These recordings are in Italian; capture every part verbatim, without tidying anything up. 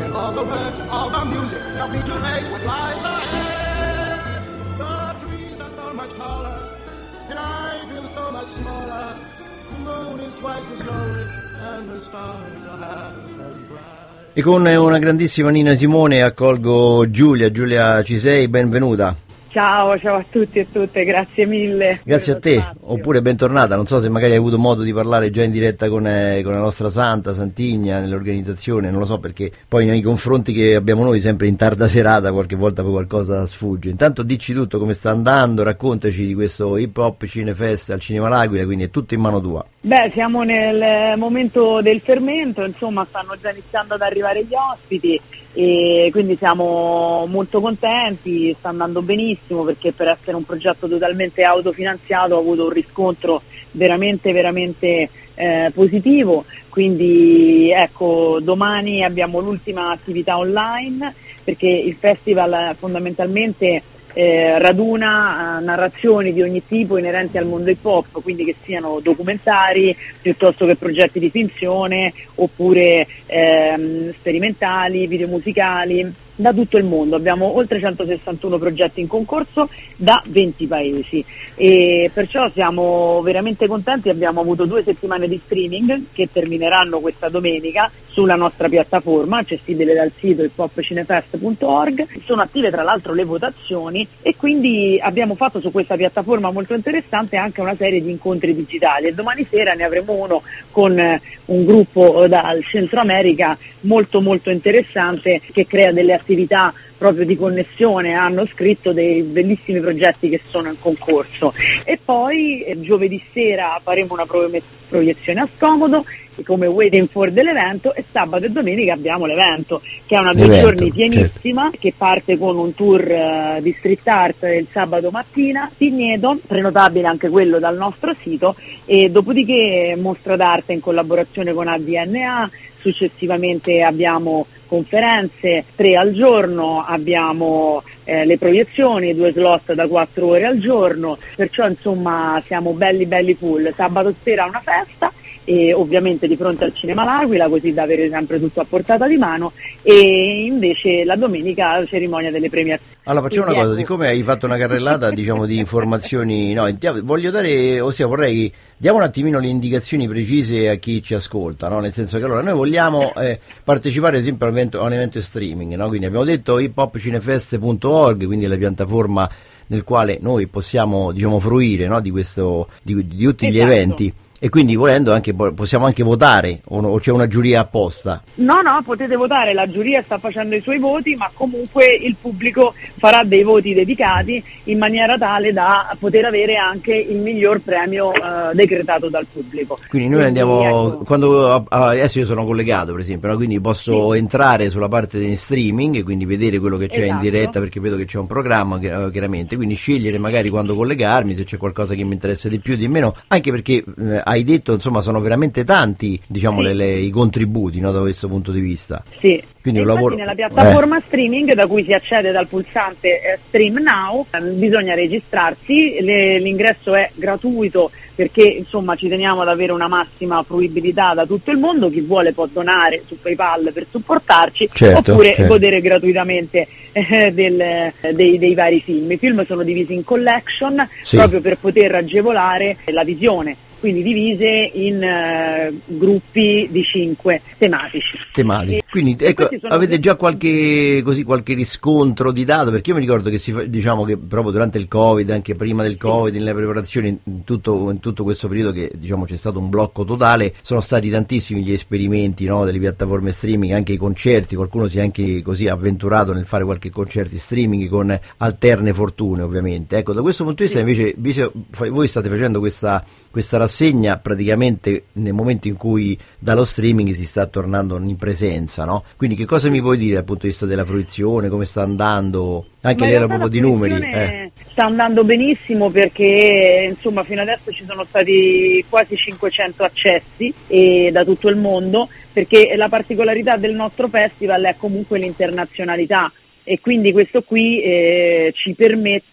all the words, all the music, help me to face what lies ahead. The trees are so much taller, and I feel so much smaller. The moon is twice as lonely, and the stars are half as bright. E con una grandissima Nina Simone accolgo Giulia. Giulia, ci sei? Benvenuta. Ciao, ciao a tutti e tutte, grazie mille. Grazie a te, oppure bentornata. Non so se magari hai avuto modo di parlare già in diretta con, eh, con la nostra Santa, Santigna, nell'organizzazione, non lo so, perché poi nei confronti che abbiamo noi sempre in tarda serata qualche volta poi qualcosa sfugge. Intanto dici tutto, come sta andando, raccontaci di questo Hip Hop Cinefest al Cinema L'Aquila, quindi è tutto in mano tua. Beh, siamo nel momento del fermento, insomma stanno già iniziando ad arrivare gli ospiti e quindi siamo molto contenti, sta andando benissimo perché per essere un progetto totalmente autofinanziato ha avuto un riscontro veramente veramente eh, positivo, quindi ecco, domani abbiamo l'ultima attività online perché il festival fondamentalmente Eh, raduna eh, narrazioni di ogni tipo inerenti al mondo hip hop, quindi che siano documentari piuttosto che progetti di finzione oppure ehm, sperimentali, video musicali da tutto il mondo. Abbiamo oltre centosessantuno progetti in concorso da venti paesi e perciò siamo veramente contenti. Abbiamo avuto due settimane di streaming che termineranno questa domenica sulla nostra piattaforma accessibile dal sito hip hop cinefest punto org. Sono attive tra l'altro le votazioni e quindi abbiamo fatto su questa piattaforma molto interessante anche una serie di incontri digitali e domani sera ne avremo uno con un gruppo dal Centro America molto molto interessante che crea delle attività proprio di connessione, hanno scritto dei bellissimi progetti che sono in concorso e poi eh, giovedì sera faremo una proiezione a Scomodo come waiting for dell'evento e sabato e domenica abbiamo l'evento che è una due L'evento, giorni pienissima, certo, che parte con un tour uh, di street art il sabato mattina, Pigneto, prenotabile anche quello dal nostro sito e dopodiché mostra d'arte in collaborazione con A D N A, successivamente abbiamo conferenze, tre al giorno, abbiamo eh, le proiezioni, due slot da quattro ore al giorno, perciò insomma siamo belli belli full. Sabato sera una festa e ovviamente di fronte al Cinema L'Aquila, così da avere sempre tutto a portata di mano, e invece la domenica la cerimonia delle premiazioni. Allora facciamo Quindi, una cosa, ecco, siccome hai fatto una carrellata diciamo di informazioni, no, voglio dare, ossia vorrei diamo un attimino le indicazioni precise a chi ci ascolta, no? Nel senso che allora noi vogliamo eh, partecipare ad esempio a un evento, a un evento streaming, no? Quindi abbiamo detto hip hop cinefest punto org, quindi la piattaforma nel quale noi possiamo diciamo fruire, no? di questo di, di tutti gli esatto. eventi. E quindi volendo anche possiamo anche votare o, no, o c'è una giuria apposta? No, no, potete votare, la giuria sta facendo i suoi voti, ma comunque il pubblico farà dei voti dedicati in maniera tale da poter avere anche il miglior premio eh, decretato dal pubblico. Quindi noi quindi, andiamo, ecco, quando adesso io sono collegato per esempio, no? Quindi posso sì. entrare sulla parte di streaming e quindi vedere quello che c'è Esatto. in diretta, perché vedo che c'è un programma chiaramente, quindi scegliere magari quando collegarmi, se c'è qualcosa che mi interessa di più, di meno, anche perché eh, hai detto insomma sono veramente tanti diciamo sì. le, le, i contributi, no, da questo punto di vista. Sì. Quindi e un lavoro nella piattaforma eh. streaming da cui si accede dal pulsante eh, Stream Now eh, bisogna registrarsi, le, l'ingresso è gratuito perché insomma ci teniamo ad avere una massima fruibilità da tutto il mondo, chi vuole può donare su PayPal per supportarci, certo, oppure certo. godere gratuitamente eh, del, dei, dei vari film. I film sono divisi in collection sì. proprio per poter agevolare la visione, quindi divise in uh, gruppi di cinque tematici. Tematici. E, quindi ecco, avete tutti... già qualche così qualche riscontro di dato? Perché io mi ricordo che si fa, diciamo che proprio durante il Covid, anche prima del Covid, nelle preparazioni, in tutto, in tutto questo periodo che diciamo c'è stato un blocco totale, sono stati tantissimi gli esperimenti, no, delle piattaforme streaming, anche i concerti, qualcuno si è anche così avventurato nel fare qualche concerto streaming con alterne fortune ovviamente. Ecco, da questo punto di vista sì. invece voi state facendo questa questa rassegna praticamente nel momento in cui dallo streaming si sta tornando in presenza, no? Quindi che cosa mi puoi dire dal punto di vista della fruizione, come sta andando, anche l'era proprio di numeri? Eh. Sta andando benissimo perché insomma fino adesso ci sono stati quasi cinquecento accessi e da tutto il mondo, perché la particolarità del nostro festival è comunque l'internazionalità e quindi questo qui eh, ci permette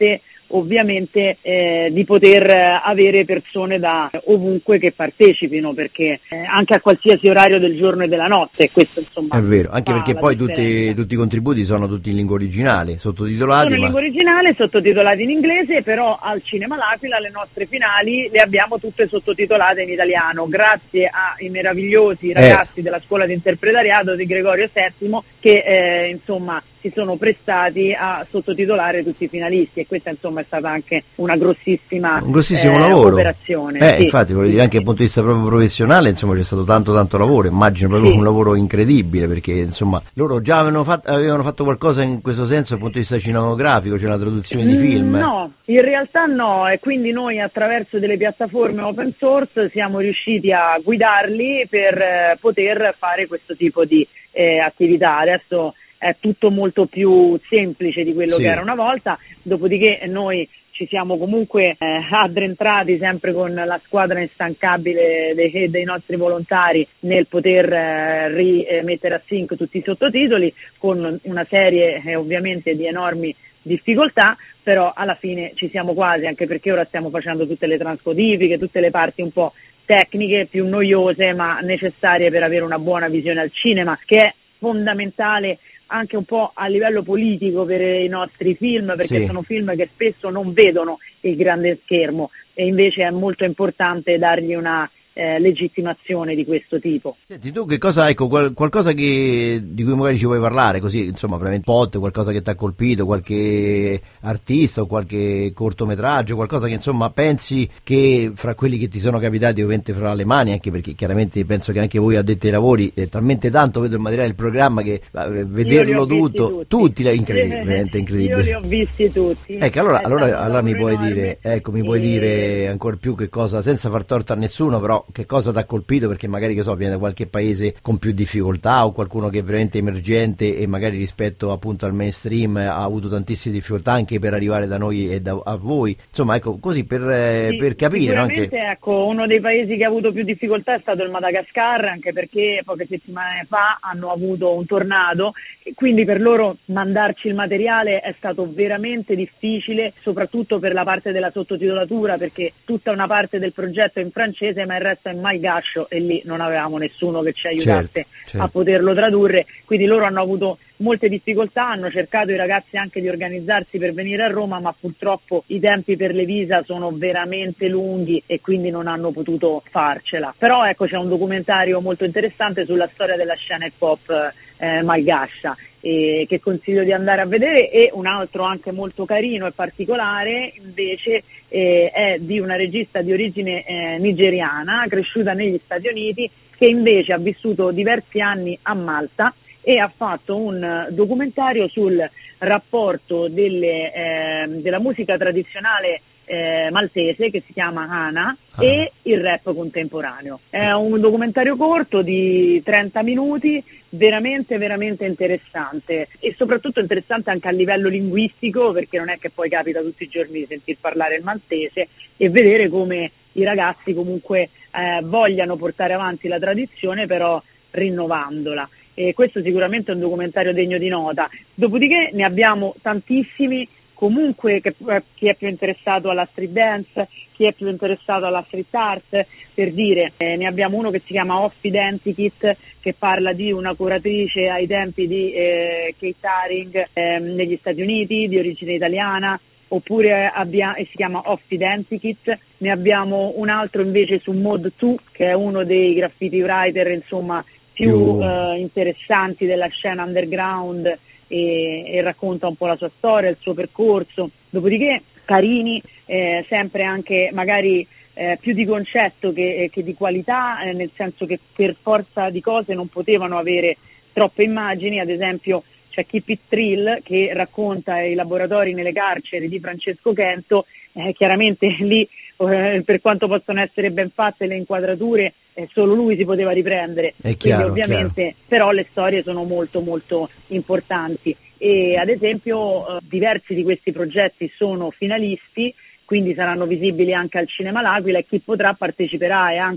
ovviamente eh, di poter avere persone da ovunque che partecipino, perché eh, anche a qualsiasi orario del giorno e della notte, questo insomma è vero, anche perché poi tutti, tutti i contributi sono tutti in lingua originale, sottotitolati. Sono in ma... lingua originale, sottotitolati in inglese, però al Cinema L'Aquila le nostre finali le abbiamo tutte sottotitolate in italiano, grazie ai meravigliosi ragazzi eh. della scuola di interpretariato di Gregorio settimo che eh, insomma si sono prestati a sottotitolare tutti i finalisti, e questa insomma è stata anche una grossissima un grossissimo eh, lavoro. operazione. Eh, sì. Infatti voglio dire, anche dal punto di vista proprio professionale, insomma c'è stato tanto tanto lavoro, immagino proprio sì. un lavoro incredibile, perché insomma loro già avevano fatto, avevano fatto qualcosa in questo senso dal punto di vista cinematografico, cioè la traduzione di film. No, in realtà no, e quindi noi attraverso delle piattaforme open source siamo riusciti a guidarli per eh, poter fare questo tipo di eh, attività. Adesso è tutto molto più semplice di quello sì. che era una volta, dopodiché noi ci siamo comunque eh, addentrati sempre con la squadra instancabile dei, dei nostri volontari nel poter eh, rimettere a sync tutti i sottotitoli, con una serie eh, ovviamente di enormi difficoltà, però alla fine ci siamo quasi, anche perché ora stiamo facendo tutte le transcodifiche, tutte le parti un po' tecniche, più noiose ma necessarie per avere una buona visione al cinema, che è fondamentale anche un po' a livello politico per i nostri film, perché sì. sono film che spesso non vedono il grande schermo, e invece è molto importante dargli una eh, legittimazione di questo tipo. Senti, tu che cosa, ecco, qual- qualcosa che, di cui magari ci vuoi parlare, così insomma veramente pot, qualcosa che ti ha colpito, qualche artista o qualche cortometraggio, qualcosa che insomma pensi che fra quelli che ti sono capitati, ovviamente fra le mani, anche perché chiaramente penso che anche voi addetti ai lavori, è talmente tanto vedo il materiale del programma che eh, vederlo tutto, tutti, tutti incredibile, veramente incredibile. Io li ho visti tutti. Ecco, allora, allora, allora mi puoi dire, ecco, mi puoi e... dire ancora più che cosa, senza far torto a nessuno, però che cosa ti ha colpito, perché magari che so, viene da qualche paese con più difficoltà o qualcuno che è veramente emergente e magari rispetto appunto al mainstream ha avuto tantissime difficoltà anche per arrivare da noi e da, a voi, insomma ecco, così per, eh, sì, per capire, no? Anche... ecco, uno dei paesi che ha avuto più difficoltà è stato il Madagascar, anche perché poche settimane fa hanno avuto un tornado e quindi per loro mandarci il materiale è stato veramente difficile, soprattutto per la parte della sottotitolatura, perché tutta una parte del progetto è in francese ma il resto è in malgascio e lì non avevamo nessuno che ci aiutasse certo, certo. a poterlo tradurre, quindi loro hanno avuto molte difficoltà, hanno cercato i ragazzi anche di organizzarsi per venire a Roma, ma purtroppo i tempi per le visa sono veramente lunghi e quindi non hanno potuto farcela. Però ecco, c'è un documentario molto interessante sulla storia della scena hip hop eh, malgascia eh, che consiglio di andare a vedere, e un altro anche molto carino e particolare invece eh, è di una regista di origine eh, nigeriana, cresciuta negli Stati Uniti, che invece ha vissuto diversi anni a Malta e ha fatto un documentario sul rapporto delle, eh, della musica tradizionale eh, maltese, che si chiama Hana, ah. e il rap contemporaneo. È un documentario corto di trenta minuti, veramente veramente interessante, e soprattutto interessante anche a livello linguistico, perché non è che poi capita tutti i giorni di sentir parlare il maltese e vedere come i ragazzi comunque eh, vogliano portare avanti la tradizione, però rinnovandola. E questo sicuramente è un documentario degno di nota. Dopodiché ne abbiamo tantissimi, comunque che, eh, chi è più interessato alla street dance, chi è più interessato alla street art, per dire, eh, ne abbiamo uno che si chiama Off Identikit, che parla di una curatrice ai tempi di eh, Kate Haring eh, negli Stati Uniti, di origine italiana, oppure abbia, e si chiama Off Identikit. Ne abbiamo un altro invece su Mod due, che è uno dei graffiti writer insomma più eh, interessanti della scena underground, e, e racconta un po' la sua storia, il suo percorso. Dopodiché carini, eh, sempre anche magari eh, più di concetto che, che di qualità, eh, nel senso che per forza di cose non potevano avere troppe immagini. Ad esempio c'è Keep It Trill, che racconta i laboratori nelle carceri di Francesco Chento. Eh, chiaramente lì, eh, per quanto possono essere ben fatte le inquadrature, eh, solo lui si poteva riprendere, è chiaro, quindi ovviamente chiaro. Però le storie sono molto molto importanti, e ad esempio eh, diversi di questi progetti sono finalisti, quindi saranno visibili anche al Cinema L'Aquila, e chi potrà parteciperà e anche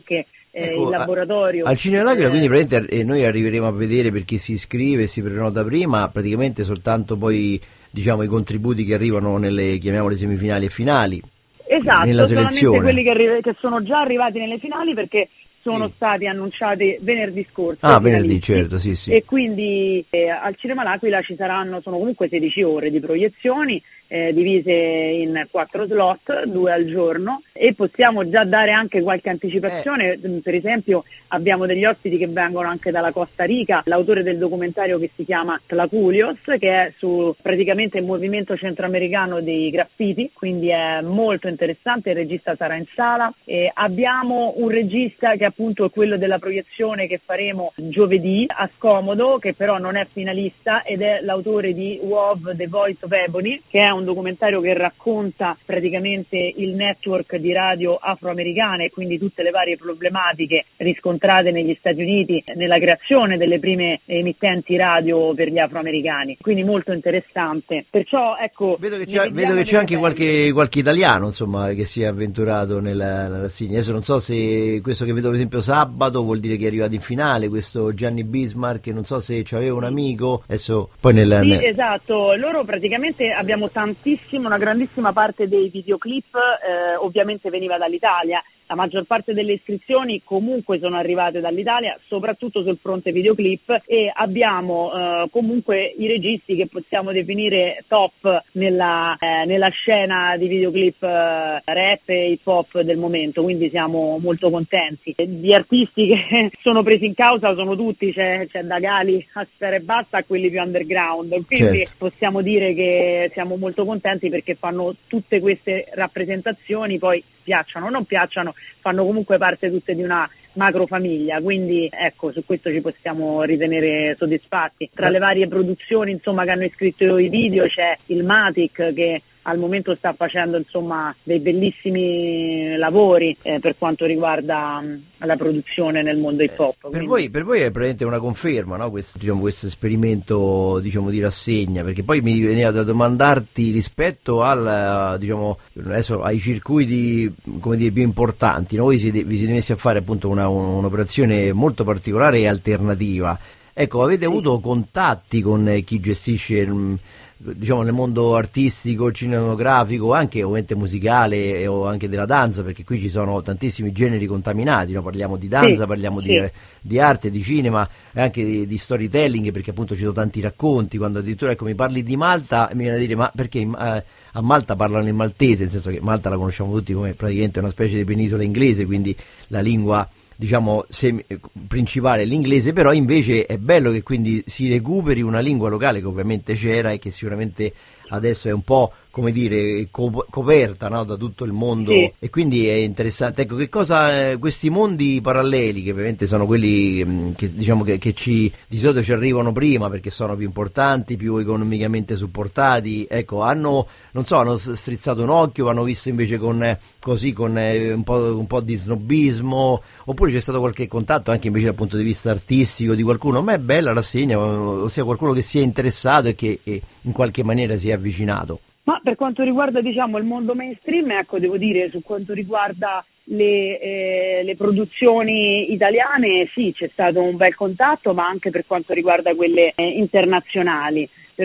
eh, ecco, il laboratorio. Al Cinema L'Aquila, eh, quindi praticamente eh, noi arriveremo a vedere, per chi si iscrive e si prenota prima, praticamente soltanto poi, diciamo, i contributi che arrivano nelle, chiamiamole, semifinali e finali. Esatto, nella solamente selezione. quelli che, arri- che sono già arrivati nelle finali, perché sono Sì. stati annunciati venerdì scorso. Ah, i venerdì, finalisti. certo, sì, sì. E quindi eh, al Cinema L'Aquila ci saranno, sono comunque sedici ore di proiezioni, eh, divise in quattro slot, due al giorno, e possiamo già dare anche qualche anticipazione. Eh. Per esempio abbiamo degli ospiti che vengono anche dalla Costa Rica, l'autore del documentario che si chiama Tlaculios, che è su praticamente il movimento centroamericano dei graffiti, quindi è molto interessante, il regista sarà in sala. E abbiamo un regista che appunto è quello della proiezione che faremo giovedì a Scomodo, che però non è finalista, ed è l'autore di W O V The Voice of Ebony, che è un documentario che racconta praticamente il network di radio afroamericane e quindi tutte le varie problematiche riscontrate negli Stati Uniti nella creazione delle prime emittenti radio per gli afroamericani, quindi molto interessante. Perciò ecco, vedo che c'è, vedo che c'è anche qualche, qualche italiano, insomma, che si è avventurato nella, nella rassegna. Adesso non so se questo che vedo per esempio sabato vuol dire che è arrivato in finale, questo Gianni Bismarck, non so se c'aveva un amico, adesso poi nel... Sì, nel... esatto, loro praticamente abbiamo tantissimo, una grandissima parte dei videoclip eh, ovviamente veniva dall'Italia. La maggior parte delle iscrizioni comunque sono arrivate dall'Italia, soprattutto sul fronte videoclip, e abbiamo eh, comunque i registi che possiamo definire top nella, eh, nella scena di videoclip eh, rap e hip hop del momento, quindi siamo molto contenti. Gli artisti che sono presi in causa sono tutti, c'è, c'è da Gali a Sfera e Basta a quelli più underground, quindi certo. Possiamo dire che siamo molto contenti perché fanno tutte queste rappresentazioni, poi piacciono o non piacciono, fanno comunque parte tutte di una macro famiglia, quindi ecco, su questo ci possiamo ritenere soddisfatti. Tra le varie produzioni, insomma, che hanno iscritto i video c'è il Matic, che al momento sta facendo, insomma, dei bellissimi lavori eh, per quanto riguarda mh, la produzione nel mondo hip hop. Per quindi... voi, per voi è praticamente una conferma, no? Questo, diciamo, questo esperimento, diciamo, di rassegna, perché poi mi veniva da domandarti rispetto al, diciamo, adesso ai circuiti, come dire, più importanti, no? Voi siete, vi siete messi a fare appunto una, un'operazione molto particolare e alternativa. Ecco, avete sì. avuto contatti con chi gestisce, diciamo, nel mondo artistico, cinematografico, anche ovviamente musicale o anche della danza, perché qui ci sono tantissimi generi contaminati, no? Parliamo di danza, sì, parliamo sì. di, di arte, di cinema e anche di, di storytelling, perché appunto ci sono tanti racconti. Quando addirittura, ecco, mi parli di Malta, mi viene a dire ma perché eh, a Malta parlano il maltese, nel senso che Malta la conosciamo tutti come praticamente una specie di penisola inglese, quindi la lingua, diciamo, semi, principale è l'inglese, però invece è bello che quindi si recuperi una lingua locale che ovviamente c'era e che sicuramente adesso è un po', come dire, co- coperta, no, da tutto il mondo, sì. E quindi è interessante. Ecco, che cosa, eh, questi mondi paralleli, che ovviamente sono quelli mh, che diciamo che, che ci di solito ci arrivano prima perché sono più importanti, più economicamente supportati, ecco, hanno, non so, hanno strizzato un occhio, hanno visto invece con eh, così con eh, un po', un po' di snobismo, oppure c'è stato qualche contatto anche invece dal punto di vista artistico di qualcuno? Ma è bella la rassegna, ossia qualcuno che si è interessato e che e in qualche maniera si è avvicinato. Ma per quanto riguarda, diciamo, il mondo mainstream, ecco, devo dire, su quanto riguarda le, eh, le produzioni italiane, sì, c'è stato un bel contatto, ma anche per quanto riguarda quelle eh, internazionali.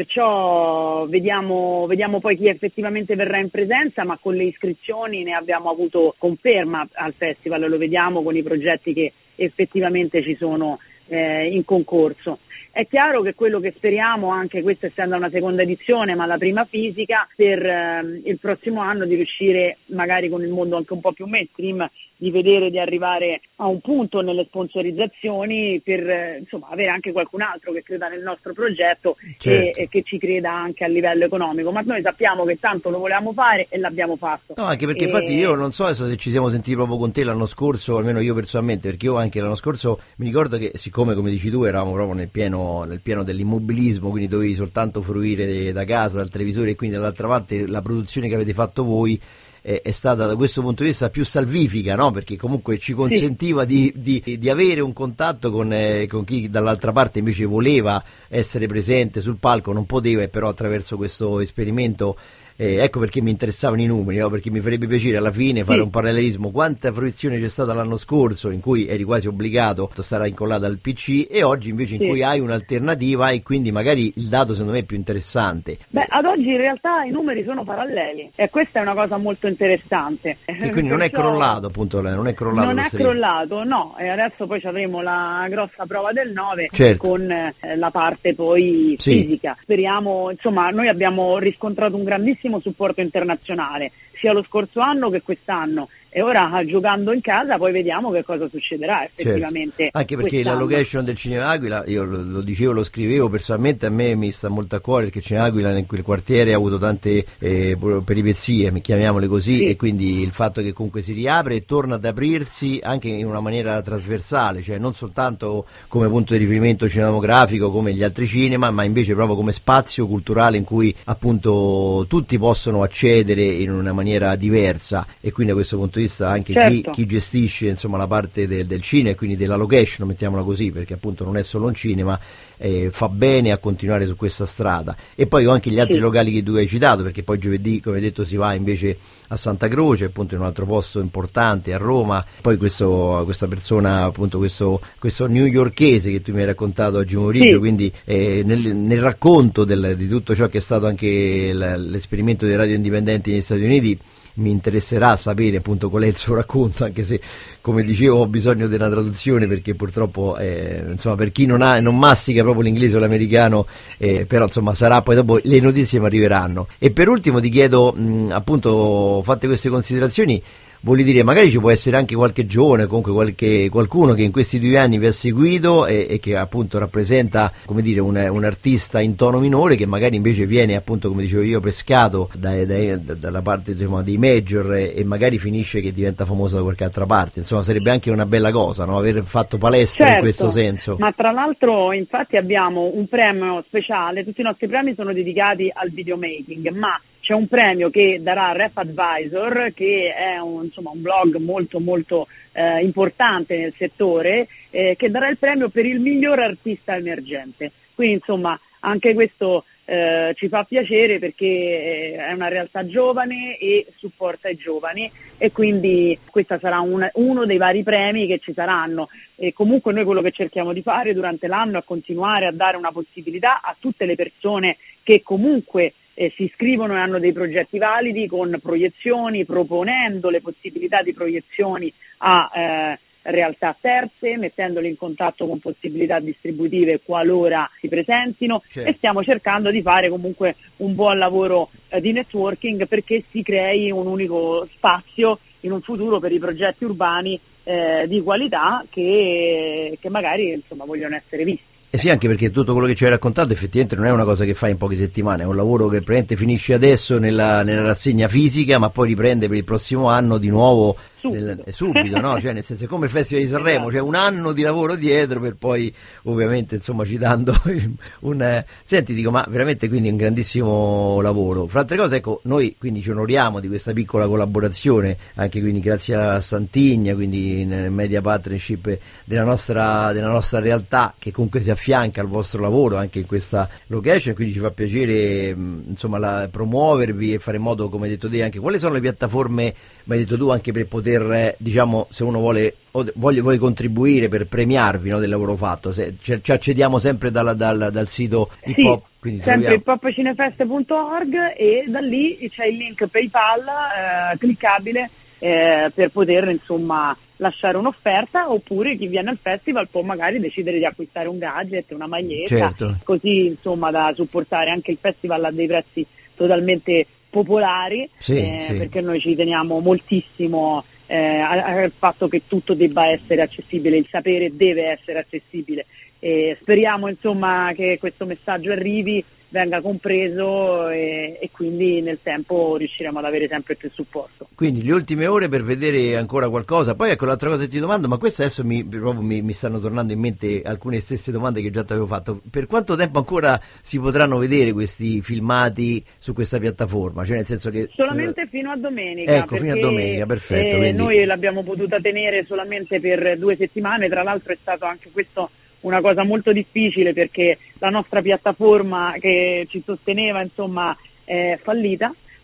Perciò vediamo, vediamo poi chi effettivamente verrà in presenza, ma con le iscrizioni ne abbiamo avuto conferma al festival, lo vediamo con i progetti che effettivamente ci sono eh, in concorso. È chiaro che quello che speriamo, anche questa essendo una seconda edizione, ma la prima fisica, per eh, il prossimo anno di riuscire, magari con il mondo anche un po' più mainstream, di vedere di arrivare a un punto nelle sponsorizzazioni per eh, insomma avere anche qualcun altro che creda nel nostro progetto, certo. e, e che ci creda anche a livello economico, ma noi sappiamo che tanto lo volevamo fare e l'abbiamo fatto. No, anche perché e... infatti io non so adesso se ci siamo sentiti proprio con te l'anno scorso, almeno io personalmente, perché io anche l'anno scorso mi ricordo che, siccome come dici tu eravamo proprio nel pieno, nel pieno dell'immobilismo, quindi dovevi soltanto fruire da casa, dal televisore, e quindi dall'altra parte la produzione che avete fatto voi è stata da questo punto di vista più salvifica, no? Perché comunque ci consentiva sì. di, di, di avere un contatto con, eh, con chi dall'altra parte invece voleva essere presente sul palco, non poteva, e però attraverso questo esperimento eh, ecco perché mi interessavano i numeri, no? Perché mi farebbe piacere alla fine fare sì. un parallelismo, quanta fruizione c'è stata l'anno scorso in cui eri quasi obbligato a stare incollato al P C e oggi invece in sì. cui hai un'alternativa e quindi magari il dato secondo me è più interessante. Beh, ad oggi in realtà i numeri sono paralleli e questa è una cosa molto interessante. Che quindi non è Perciò crollato appunto, non è crollato non lo è streaming. crollato, no, e adesso poi avremo la grossa prova del nove Certo. con eh, la parte poi Sì. fisica. Speriamo, insomma, noi abbiamo riscontrato un grandissimo supporto internazionale sia lo scorso anno che quest'anno e ora giocando in casa poi vediamo che cosa succederà effettivamente. Certo. Anche perché quest'anno. la location del Cinema Aquila, io lo, lo dicevo, lo scrivevo personalmente, a me mi sta molto a cuore perché Cinema Aquila in quel quartiere ha avuto tante eh, peripezie, chiamiamole così, Sì. e quindi il fatto che comunque si riapre e torna ad aprirsi anche in una maniera trasversale, cioè non soltanto come punto di riferimento cinematografico come gli altri cinema, ma invece proprio come spazio culturale in cui appunto tutti possono accedere in una maniera diversa, e quindi da questo punto di vista anche Certo. chi, chi gestisce insomma la parte del, del cinema e quindi della location, mettiamola così, perché appunto non è solo un cinema, eh, fa bene a continuare su questa strada. E poi ho anche gli altri Sì. locali che tu hai citato, perché poi giovedì, come detto, si va invece a Santa Croce, appunto in un altro posto importante a Roma. Poi questo, questa persona, appunto questo, questo newyorkese che tu mi hai raccontato oggi pomeriggio, Sì. quindi eh, nel, nel racconto del, di tutto ciò che è stato anche l- l'esperimento dei radio indipendenti negli Stati Uniti, mi interesserà sapere appunto qual è il suo racconto, anche se come dicevo ho bisogno della traduzione perché purtroppo eh, insomma per chi non ha non mastica proprio l'inglese o l'americano, eh, però insomma sarà, poi dopo le notizie mi arriveranno. E per ultimo ti chiedo, mh, appunto fatte queste considerazioni, voglio dire, magari ci può essere anche qualche giovane, comunque qualche, qualcuno che in questi due anni vi ha seguito e, e che appunto rappresenta, come dire, un, un artista in tono minore, che magari invece viene appunto, come dicevo io, pescato dai, dai, dalla parte, diciamo, dei major e, e magari finisce che diventa famoso da qualche altra parte. Insomma, sarebbe anche una bella cosa, no? Aver fatto palestra. Certo, in questo senso. Ma tra l'altro infatti abbiamo un premio speciale, tutti i nostri premi sono dedicati al videomaking, ma c'è un premio che darà Rap Advisor, che è un, insomma, un blog molto molto eh, importante nel settore, eh, che darà il premio per il miglior artista emergente. Quindi insomma anche questo eh, ci fa piacere perché eh, è una realtà giovane e supporta i giovani, e quindi questo sarà un, uno dei vari premi che ci saranno. E comunque noi quello che cerchiamo di fare durante l'anno è continuare a dare una possibilità a tutte le persone che comunque Eh, si iscrivono e hanno dei progetti validi con proiezioni, proponendo le possibilità di proiezioni a eh, realtà terze, mettendoli in contatto con possibilità distributive qualora si presentino. Certo. E stiamo cercando di fare comunque un buon lavoro eh, di networking perché si crei un unico spazio in un futuro per i progetti urbani eh, di qualità che, che magari insomma vogliono essere visti. Eh sì, anche perché tutto quello che ci hai raccontato effettivamente non è una cosa che fai in poche settimane, è un lavoro che praticamente finisce adesso nella, nella rassegna fisica, ma poi riprende per il prossimo anno di nuovo subito, nel, subito, no? Cioè, nel senso, è come il Festival di Sanremo, cioè un anno di lavoro dietro per poi, ovviamente, insomma, citando un... Eh, senti, dico, ma veramente quindi un grandissimo lavoro. Fra altre cose, ecco, noi quindi ci onoriamo di questa piccola collaborazione, anche quindi grazie a Santigna, quindi in media partnership della nostra, della nostra realtà, che comunque si affianca al vostro lavoro anche in questa location, quindi ci fa piacere insomma la, promuovervi e fare in modo, come hai detto te, anche quali sono le piattaforme, come hai detto tu, anche per poter eh, diciamo, se uno vuole o vuole, vuole contribuire per premiarvi, no, del lavoro fatto. Se, ci, ci accediamo sempre dalla, dal, dal sito Hip Hop, sì, quindi sempre troviamo... hiphopcinefest punto org, e da lì c'è il link PayPal eh, cliccabile eh, per poter insomma lasciare un'offerta, oppure chi viene al festival può magari decidere di acquistare un gadget, una maglietta, certo, così insomma da supportare anche il festival a dei prezzi totalmente popolari, sì, eh, sì. perché noi ci teniamo moltissimo eh, al fatto che tutto debba essere accessibile, il sapere deve essere accessibile, e speriamo insomma che questo messaggio arrivi, venga compreso e, e quindi nel tempo riusciremo ad avere sempre più supporto. Quindi le ultime ore per vedere ancora qualcosa. Poi ecco l'altra cosa che ti domando, ma questo adesso mi, proprio mi, mi stanno tornando in mente alcune stesse domande che già ti avevo fatto: per quanto tempo ancora si potranno vedere questi filmati su questa piattaforma? Cioè nel senso che solamente eh, fino a domenica, ecco, fino a domenica, perfetto, eh, quindi... noi l'abbiamo potuta tenere solamente per due settimane, tra l'altro è stato anche questo una cosa molto difficile perché la nostra piattaforma che ci sosteneva insomma è fallita,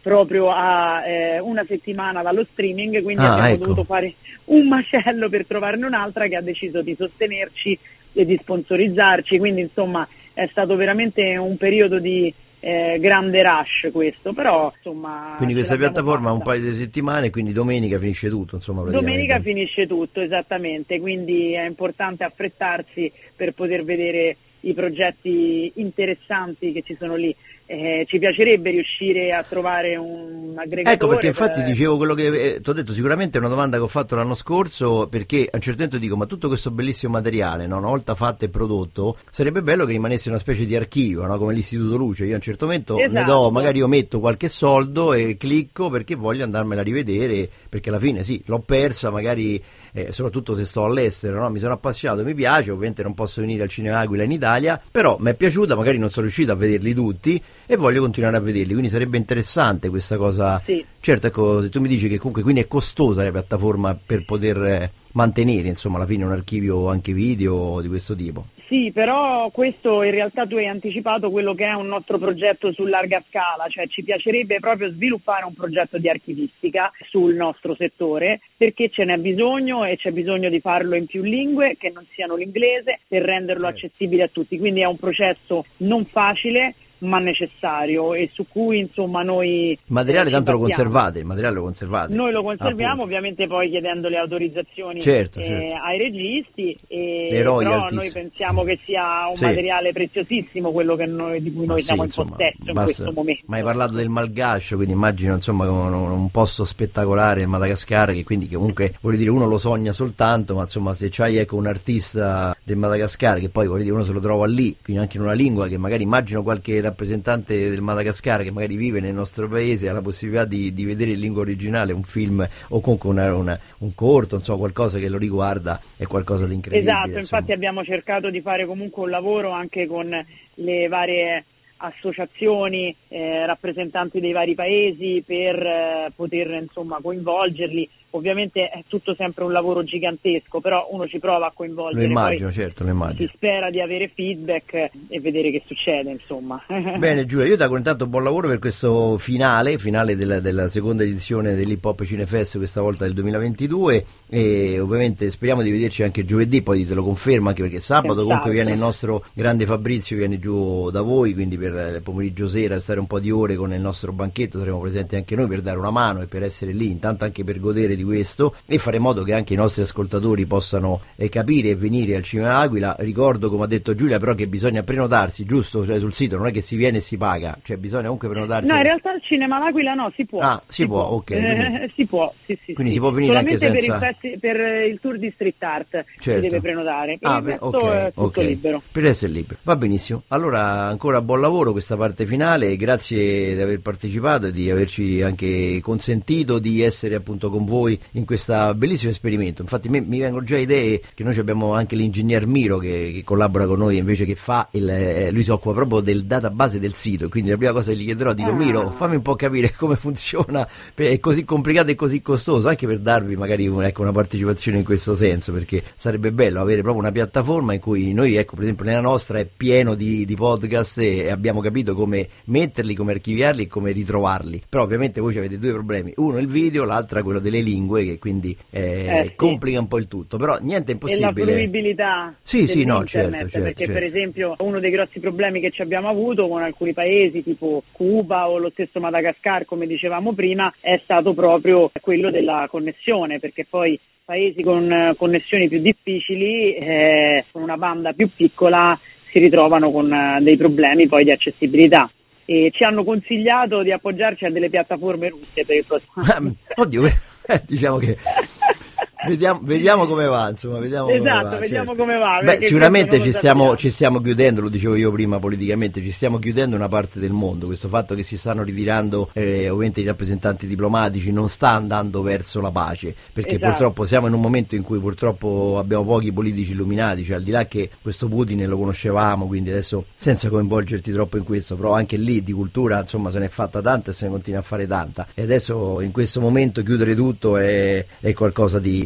proprio a eh, una settimana dallo streaming, quindi ah, abbiamo ecco. dovuto fare un macello per trovarne un'altra che ha deciso di sostenerci e di sponsorizzarci, quindi insomma è stato veramente un periodo di eh, grande rush questo, però insomma... Quindi questa piattaforma ha un fatta. paio di settimane, quindi domenica finisce tutto, insomma. Domenica finisce tutto, esattamente, quindi è importante affrettarsi per poter vedere i progetti interessanti che ci sono lì. Eh, ci piacerebbe riuscire a trovare un aggregatore. Ecco perché infatti per... dicevo quello che eh, ti ho detto, sicuramente è una domanda che ho fatto l'anno scorso, perché a un certo punto dico, ma tutto questo bellissimo materiale, no, una volta fatto e prodotto, sarebbe bello che rimanesse una specie di archivio, no, come l'Istituto Luce. Io a un certo momento esatto. ne do, magari io metto qualche soldo e clicco perché voglio andarmela a rivedere, perché alla fine sì, l'ho persa, magari eh, soprattutto se sto all'estero, no? Mi sono appassionato, mi piace, ovviamente non posso venire al Cinema Aquila in Italia, però mi è piaciuta, magari non sono riuscito a vederli tutti e voglio continuare a vederli, quindi sarebbe interessante questa cosa. Sì. Certo, ecco, se tu mi dici che comunque quindi è costosa la piattaforma per poter eh, mantenere, insomma, alla fine un archivio anche video di questo tipo. Sì, però questo in realtà tu hai anticipato quello che è un nostro progetto su larga scala, cioè ci piacerebbe proprio sviluppare un progetto di archivistica sul nostro settore, perché ce n'è bisogno e c'è bisogno di farlo in più lingue che non siano l'inglese per renderlo Certo. accessibile a tutti, quindi è un processo non facile ma necessario e su cui insomma noi... Il materiale eh, tanto lo battiamo. conservate, il materiale lo conservate. Noi lo conserviamo, Appunto. ovviamente poi chiedendo le autorizzazioni Certo, eh, certo. ai registi, e, Le però royalties. noi pensiamo che sia un Sì. materiale preziosissimo quello che noi, di cui Ma noi sì, siamo insomma, in possesso in basta- questo momento. Ma hai parlato del Malgascio, quindi immagino insomma un, un posto spettacolare, il Madagascar, che quindi che comunque vuol dire uno lo sogna soltanto, ma insomma se c'hai ecco un artista del Madagascar che poi vuol dire uno se lo trova lì, quindi anche in una lingua che magari immagino qualche rappresentante del Madagascar che magari vive nel nostro paese ha la possibilità di, di vedere in lingua originale un film o comunque una, una, un corto, insomma qualcosa che lo riguarda, è qualcosa di incredibile. Esatto, insomma. infatti abbiamo cercato di fare comunque un lavoro anche con le varie associazioni, eh, rappresentanti dei vari paesi per eh, poter insomma coinvolgerli. Ovviamente è tutto sempre un lavoro gigantesco, però uno ci prova a coinvolgere. Lo immagino, poi certo, lo immagino. si spera di avere feedback e vedere che succede, insomma. Bene Giulia, io ti auguro intanto buon lavoro per questo finale, finale della, della seconda edizione dell'Hip Hop Cinefest, questa volta del duemilaventidue, e ovviamente speriamo di vederci anche giovedì, poi te lo confermo, anche perché sabato Senz'altro. comunque viene il nostro grande Fabrizio, viene giù da voi, quindi per il pomeriggio sera stare un po' di ore con il nostro banchetto, saremo presenti anche noi per dare una mano e per essere lì, intanto anche per godere di questo e fare in modo che anche i nostri ascoltatori possano eh, capire e venire al Cinema Aquila. Ricordo, come ha detto Giulia, però che bisogna prenotarsi, giusto? Cioè sul sito non è che si viene e si paga, cioè bisogna comunque prenotarsi. No, in realtà al Cinema l'Aquila no, si può. Ah, si può, ok, quindi- Eh, si può, sì, sì. quindi sì. si può venire anche Solamente senza- per il, festi- per il tour di street art Certo. si deve prenotare. Per Ah, il beh, resto ok, è tutto ok. libero. Per essere libero, va benissimo. Allora ancora buon lavoro questa parte finale, grazie di aver partecipato e di averci anche consentito di essere appunto con voi in questa bellissimo esperimento. Infatti me, mi vengono già idee, che noi abbiamo anche l'ingegner Miro che, che collabora con noi, invece che fa il, eh, lui si occupa proprio del database del sito, quindi la prima cosa che gli chiederò, dico Ah. Miro, fammi un po' capire come funziona, è così complicato e così costoso, anche per darvi magari un- ecco, una partecipazione in questo senso, perché sarebbe bello avere proprio una piattaforma in cui noi, ecco, per esempio nella nostra è pieno di, di podcast e abbiamo capito come metterli, come archiviarli e come ritrovarli, però ovviamente voi avete due problemi, uno il video, l'altra quello delle lingue, che quindi eh, Eh, sì. complica un po' il tutto, però niente è E la impossibile. fruibilità Sì, sì, no, dell'internet, certo, certo, perché certo. per esempio uno dei grossi problemi che ci abbiamo avuto con alcuni paesi tipo Cuba o lo stesso Madagascar, come dicevamo prima, è stato proprio quello della connessione, perché poi paesi con eh, connessioni più difficili, eh, con una banda più piccola, si ritrovano con eh, dei problemi poi di accessibilità. E ci hanno consigliato di appoggiarci a delle piattaforme russe per il prossimo anno. Oddio, eh, diciamo che vediamo, vediamo come va, insomma, vediamo come Esatto, va, vediamo certo. come va, Beh, perché sicuramente questo ci non lo stiamo, sappiamo. ci stiamo chiudendo, lo dicevo io prima politicamente, ci stiamo chiudendo una parte del mondo. Questo fatto che si stanno ritirando eh, ovviamente i rappresentanti diplomatici non sta andando verso la pace, perché Esatto. purtroppo siamo in un momento in cui purtroppo abbiamo pochi politici illuminati, cioè al di là che questo Putin lo conoscevamo, quindi adesso senza coinvolgerti troppo in questo, però anche lì di cultura insomma se ne è fatta tanta e se ne continua a fare tanta, e adesso in questo momento chiudere tutto è, è qualcosa di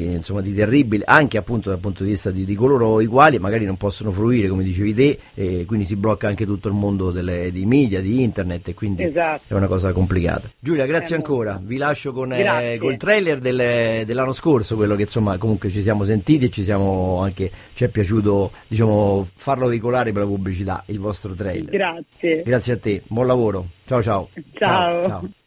di, insomma, di terribile, anche appunto dal punto di vista di, di coloro i quali magari non possono fruire, come dicevi te, e quindi si blocca anche tutto il mondo delle, dei media, di internet, e quindi esatto. È una cosa complicata. Giulia, grazie è ancora, molto. Vi lascio con eh, col trailer del, dell'anno scorso, quello che insomma comunque ci siamo sentiti e ci siamo anche, ci è piaciuto, diciamo, farlo veicolare per la pubblicità, il vostro trailer. Grazie. Grazie a te, buon lavoro. Ciao ciao. Ciao. Ciao. Ciao.